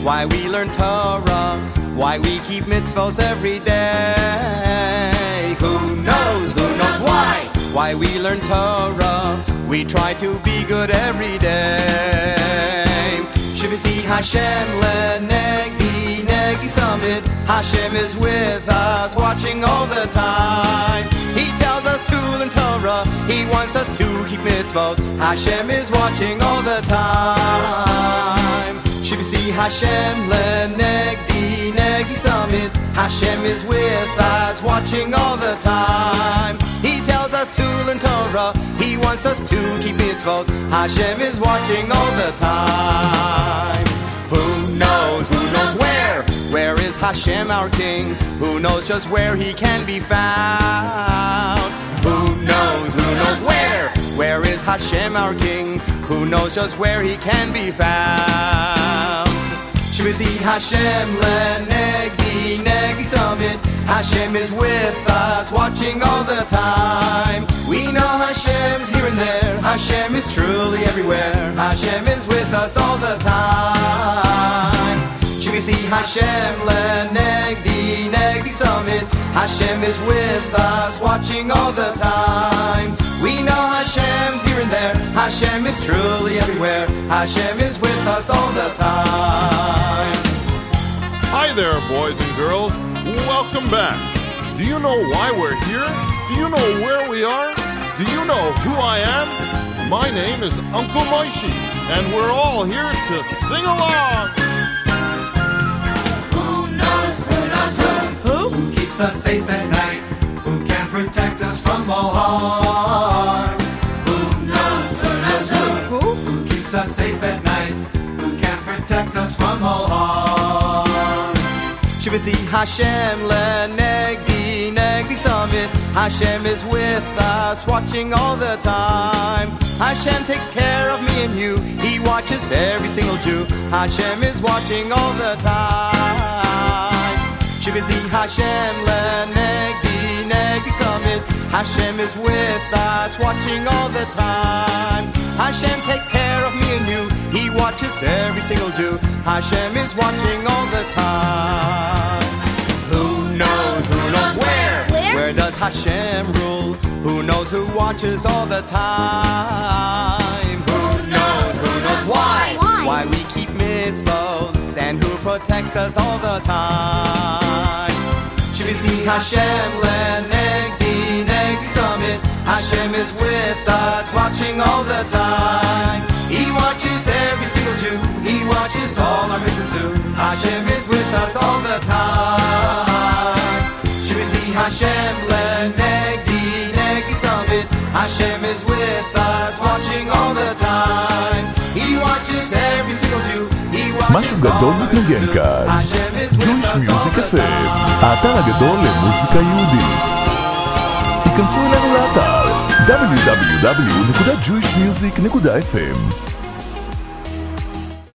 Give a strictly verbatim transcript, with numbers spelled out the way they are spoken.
why we learn Torah, why we keep mitzvos every day. Who knows, who knows why? Why we learn Torah, we try to be good every day. Shivisi Hashem lenegi negi summit. Hashem is with us, watching all the time. He tells us to learn Torah, He wants us to keep mitzvos. Hashem is watching all the time. Shivisi Hashem lenegdi negi summit. Hashem is with us, watching all the time. He tells us to learn Torah, He wants us to keep mitzvos. Hashem is watching all the time. Who knows, who knows where? Where is Hashem our King? Who knows just where He can be found? Who knows, who knows where? Where is Hashem our King? Who knows just where He can be found? Shivisi Hashem lenegi negi summit. Hashem is with us, watching all the time. We know Hashem's here and there. Hashem is truly everywhere. Hashem is with us all the time. Shivisi Hashem lenegdi negi summit. Hashem is with us, watching all the time. We know Hashem's here and there. Hashem is truly everywhere. Hashem is with us all the time. Hi there, boys and girls. Welcome back. Do you know why we're here? Do you know where we are? Do you know who I am? My name is Uncle Moishi, and we're all here to sing along. Who knows, who knows who? Who? Who keeps us safe at night? Who can protect us from all harm? Who knows, who knows who? Who? Who keeps us safe at night? Who can protect us from all harm? Shivisi Hashem lenegdi negi summit. Hashem is with us, watching all the time. Hashem takes care of me and you. He watches every single Jew. Hashem is watching all the time. Shivisi Hashem lenegdi negi summit. Hashem is with us, watching all the time. Hashem takes care of me and you. He watches every single Jew. Hashem is watching all the time. Who knows, who knows where? Where? Where does Hashem rule? Who knows who watches all the time? Who knows, who knows why? Why? Why we keep mitzvos and who protects us all the time? Shivisi Hashem lenegdi negi summit. Hashem is with us, watching all the time. He watches every single Jew. He watches all our missions too. Hashem is with us all the time. Shivisi Hashem lenegdi negi summit. Hashem is with us, watching all the time. He watches every single Jew. He משהו גדול מתנגן כאן. Jewish Music אף אם, האתר הגדול למוזיקה יהודית. היכנסו אלינו לאתר דאבליו דאבליו דאבליו נקודה ג'ויש מיוזיק נקודה אף אם.